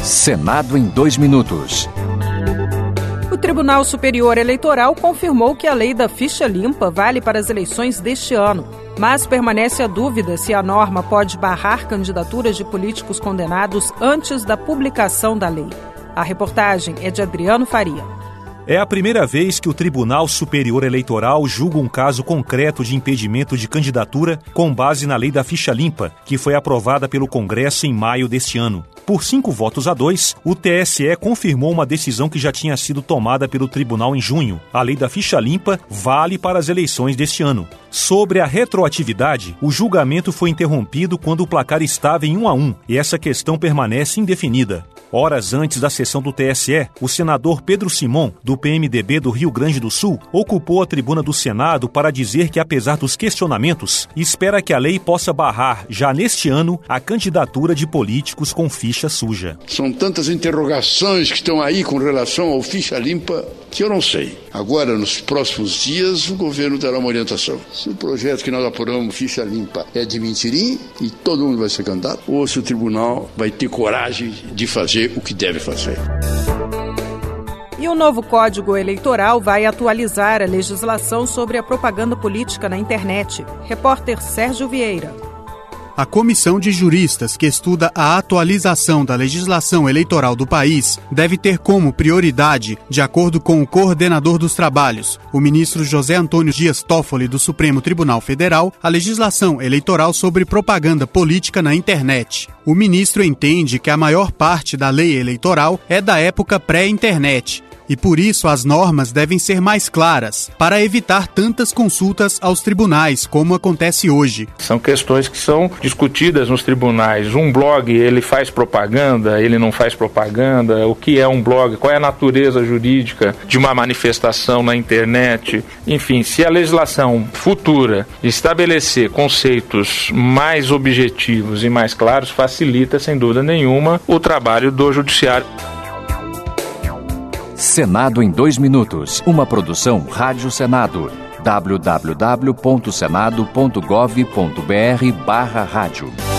Senado em 2 minutos. O Tribunal Superior Eleitoral confirmou que a lei da ficha limpa vale para as eleições deste ano, mas permanece a dúvida se a norma pode barrar candidaturas de políticos condenados antes da publicação da lei. A reportagem é de Adriano Faria. É a primeira vez que o Tribunal Superior Eleitoral julga um caso concreto de impedimento de candidatura com base na lei da ficha limpa, que foi aprovada pelo Congresso em maio deste ano. Por 5-2, o TSE confirmou uma decisão que já tinha sido tomada pelo tribunal em junho. A lei da ficha limpa vale para as eleições deste ano. Sobre a retroatividade, o julgamento foi interrompido quando o placar estava em 1-1 e essa questão permanece indefinida. Horas antes da sessão do TSE, o senador Pedro Simon, do PMDB do Rio Grande do Sul, ocupou a tribuna do Senado para dizer que, apesar dos questionamentos, espera que a lei possa barrar, já neste ano, a candidatura de políticos com ficha suja. São tantas interrogações que estão aí com relação ao ficha limpa que eu não sei. Agora, nos próximos dias, o governo dará uma orientação. Se o projeto que nós apuramos, ficha limpa, é de mentirinha e todo mundo vai ser candidato, ou se o tribunal vai ter coragem de fazer o que deve fazer. E o novo Código Eleitoral vai atualizar a legislação sobre a propaganda política na internet. Repórter Sérgio Vieira. A comissão de juristas que estuda a atualização da legislação eleitoral do país deve ter como prioridade, de acordo com o coordenador dos trabalhos, o ministro José Antônio Dias Toffoli do Supremo Tribunal Federal, a legislação eleitoral sobre propaganda política na internet. O ministro entende que a maior parte da lei eleitoral é da época pré-internet, e por isso as normas devem ser mais claras, para evitar tantas consultas aos tribunais, como acontece hoje. São questões que são discutidas nos tribunais. Um blog, ele faz propaganda, ele não faz propaganda? O que é um blog? Qual é a natureza jurídica de uma manifestação na internet? Enfim, se a legislação futura estabelecer conceitos mais objetivos e mais claros, facilita, sem dúvida nenhuma, o trabalho do judiciário. Senado em 2 minutos. Uma produção Rádio Senado. www.senado.gov.br/rádio